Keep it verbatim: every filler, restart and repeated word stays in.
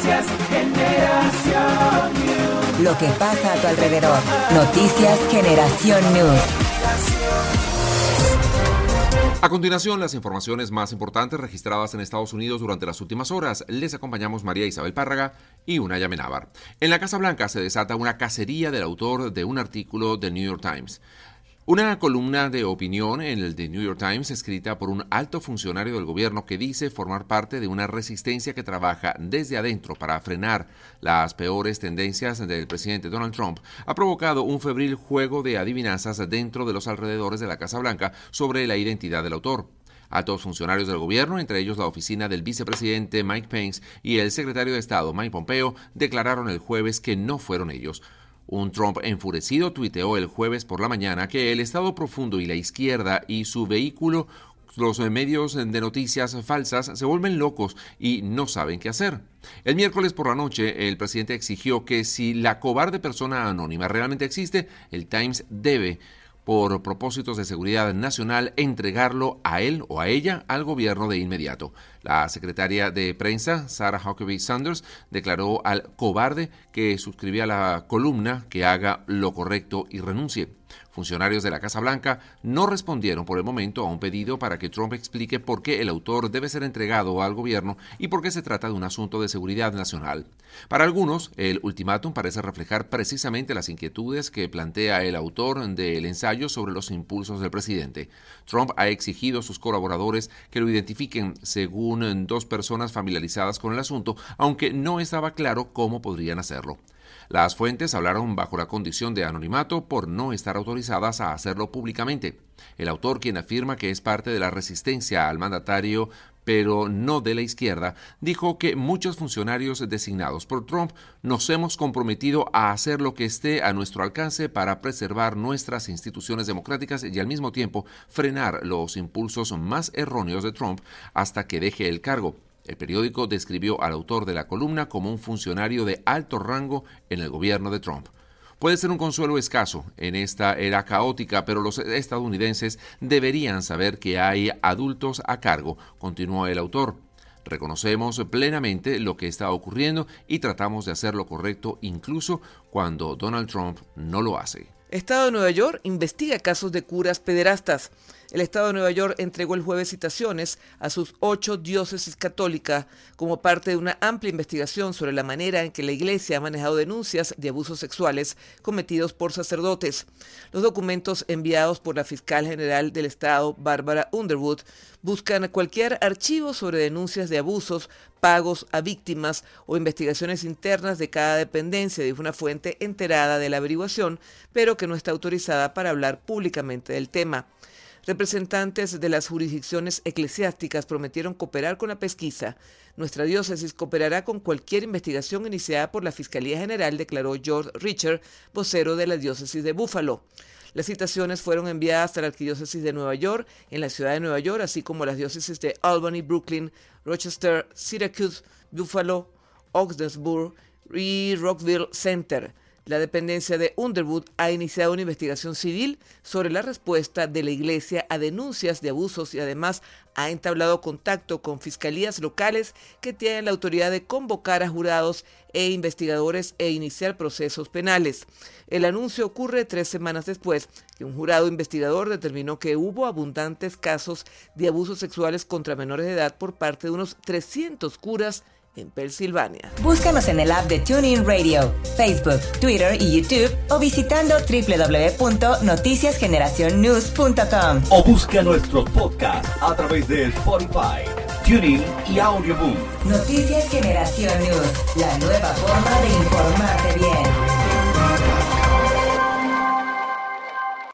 Noticias Generación News. Lo que pasa a tu alrededor. Noticias Generación News. A continuación, las informaciones más importantes registradas en Estados Unidos durante las últimas horas. Les acompañamos María Isabel Párraga y Unaya Menábar. En la Casa Blanca se desata una cacería del autor de un artículo del New York Times. Una columna de opinión en el The New York Times escrita por un alto funcionario del gobierno que dice formar parte de una resistencia que trabaja desde adentro para frenar las peores tendencias del presidente Donald Trump ha provocado un febril juego de adivinanzas dentro de los alrededores de la Casa Blanca sobre la identidad del autor. Altos funcionarios del gobierno, entre ellos la oficina del vicepresidente Mike Pence y el secretario de Estado Mike Pompeo, declararon el jueves que no fueron ellos. Un Trump enfurecido tuiteó el jueves por la mañana que el Estado profundo y la izquierda y su vehículo, los medios de noticias falsas, se vuelven locos y no saben qué hacer. El miércoles por la noche, el presidente exigió que si la cobarde persona anónima realmente existe, el Times debe, por propósitos de seguridad nacional, entregarlo a él o a ella al gobierno de inmediato. La secretaria de prensa, Sarah Huckabee Sanders, declaró al cobarde que suscribía la columna que haga lo correcto y renuncie. Funcionarios de la Casa Blanca no respondieron por el momento a un pedido para que Trump explique por qué el autor debe ser entregado al gobierno y por qué se trata de un asunto de seguridad nacional. Para algunos, el ultimátum parece reflejar precisamente las inquietudes que plantea el autor del ensayo sobre los impulsos del presidente. Trump ha exigido a sus colaboradores que lo identifiquen según dos personas familiarizadas con el asunto, aunque no estaba claro cómo podrían hacerlo. Las fuentes hablaron bajo la condición de anonimato por no estar autorizadas a hacerlo públicamente. El autor, quien afirma que es parte de la resistencia al mandatario, pero no de la izquierda, dijo que muchos funcionarios designados por Trump nos hemos comprometido a hacer lo que esté a nuestro alcance para preservar nuestras instituciones democráticas y al mismo tiempo frenar los impulsos más erróneos de Trump hasta que deje el cargo. El periódico describió al autor de la columna como un funcionario de alto rango en el gobierno de Trump. Puede ser un consuelo escaso en esta era caótica, pero los estadounidenses deberían saber que hay adultos a cargo, continuó el autor. Reconocemos plenamente lo que está ocurriendo y tratamos de hacer lo correcto incluso cuando Donald Trump no lo hace. Estado de Nueva York investiga casos de curas pederastas. El Estado de Nueva York entregó el jueves citaciones a sus ocho diócesis católicas como parte de una amplia investigación sobre la manera en que la Iglesia ha manejado denuncias de abusos sexuales cometidos por sacerdotes. Los documentos enviados por la fiscal general del Estado, Barbara Underwood, buscan cualquier archivo sobre denuncias de abusos, pagos a víctimas o investigaciones internas de cada dependencia, dijo una fuente enterada de la averiguación, pero que no está autorizada para hablar públicamente del tema. Representantes de las jurisdicciones eclesiásticas prometieron cooperar con la pesquisa. Nuestra diócesis cooperará con cualquier investigación iniciada por la Fiscalía General, declaró George Richard, vocero de la diócesis de Buffalo. Las citaciones fueron enviadas a la Arquidiócesis de Nueva York, en la ciudad de Nueva York, así como a las diócesis de Albany, Brooklyn, Rochester, Syracuse, Buffalo, Ogdensburg y Rockville Center. La dependencia de Underwood ha iniciado una investigación civil sobre la respuesta de la Iglesia a denuncias de abusos y además ha entablado contacto con fiscalías locales que tienen la autoridad de convocar a jurados e investigadores e iniciar procesos penales. El anuncio ocurre tres semanas después que un jurado investigador determinó que hubo abundantes casos de abusos sexuales contra menores de edad por parte de unos trescientos curas en Pensilvania. Búscanos en el app de TuneIn Radio, Facebook, Twitter y YouTube o visitando doble u doble u doble u punto noticias generación news punto com. O busca nuestros podcasts a través de Spotify, TuneIn y Audioboom. Noticias Generación News, la nueva forma de informarte bien.